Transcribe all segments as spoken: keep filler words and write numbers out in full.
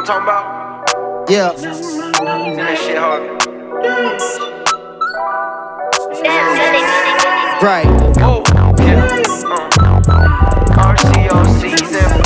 talking about? Yeah. See that shit hard. Right. Oh, yeah. Uh, R C O Cs and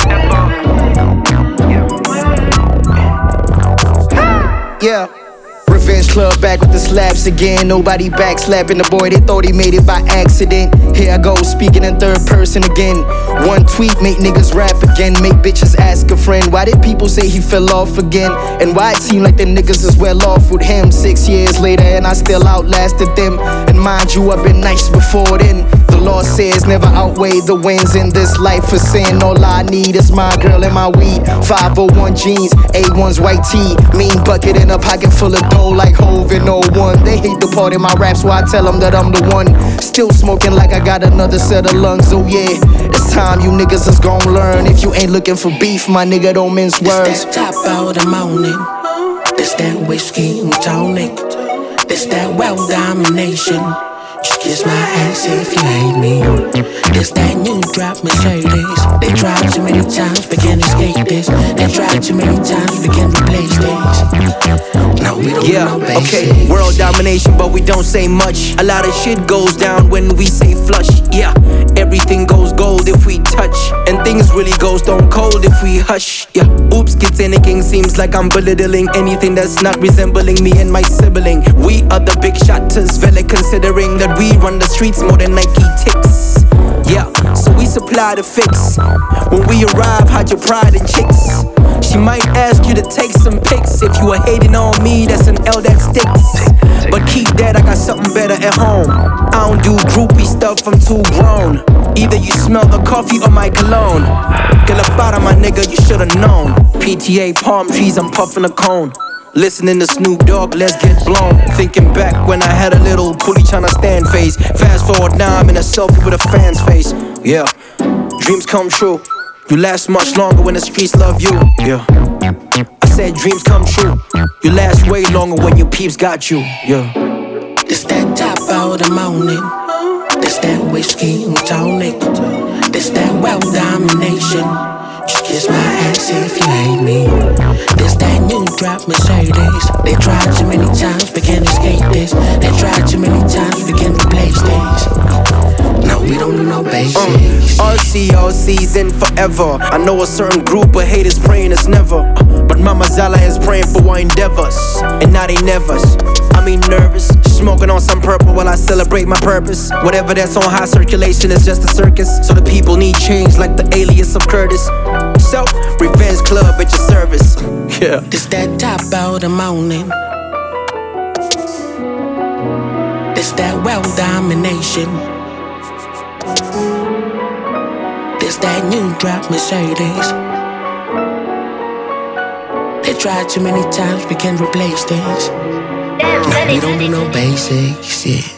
F O. Yeah. Yeah. Revenge Club back with the slaps again. Nobody backslapping the boy, they thought he made it by accident. Here I go, speaking in third person again. One tweet make niggas rap again. Make bitches ask a friend, why did people say he fell off again? And why it seem like the niggas is well off with him? Six years later and I still outlasted them. And mind you, I've been nice before then. The law says never outweigh the wins in this life for sin. All I need is my girl and my weed. five oh one jeans, A one's white tee. Mean bucket in a pocket full of dough like Hov in oh one. They hate the part in my rap, so I tell them that I'm the one. Still smoking like I got another set of lungs, oh yeah. It's time you niggas is gon' learn. If you ain't looking for beef, my nigga, don't mince words. It's that top of the morning. This that whiskey and tonic. This that wealth domination. Just kiss my ass if you hate me. This that new drop Mercedes. They tried too many times, but can't escape this. They tried too many times, we can't replace this. No, we don't yeah, know basics. Okay, world domination, but we don't say much. A lot of shit goes down when we say flush. Yeah, everything goes gold if we touch, and things really go stone cold if we hush. Yeah, oops, gets anything seems like I'm belittling anything that's not resembling me and my sibling. We are the big shotters, very considering that we run the streets more than Nike ticks. Yeah, so we supply the fix. When we arrive, hide your pride in chicks. She might ask you to take some pics. If you are hating on me, that's an L that sticks. But keep that, I got something better at home. I don't do groupie stuff, I'm too grown. Either you smell the coffee or my cologne. Get up out of my nigga, you should've known. P T A palm trees, I'm puffing a cone. Listening to Snoop Dogg, let's get blown. Thinking back when I had a little coolie tryna stand face. Fast forward now, I'm in a selfie with a fan's face. Yeah, dreams come true. You last much longer when the streets love you. Yeah, I said dreams come true. You last way longer when your peeps got you. Yeah. This that top of the morning. This that whiskey and tonic. This that wealth domination. Just kiss my ass if you hate me. This that new drop Mercedes. They tried too many times, but can't escape this. They tried too many times, we can't replace this. No, we don't do no basics. Um, R C O Cs in forever. I know a certain group of haters praying it's never. But Mama Zala is praying for our endeavors. And now they nevers. I mean nervous. Smoking on some purple while I celebrate my purpose. Whatever that's on high circulation is just a circus. So the people need change like the alias of Curtis. So, Revenge Club at your service. Yeah. This that top of the morning. This that wealth domination. This that new drop Mercedes. They tried too many times, we can't replace this. No, we don't do no basics, yeah.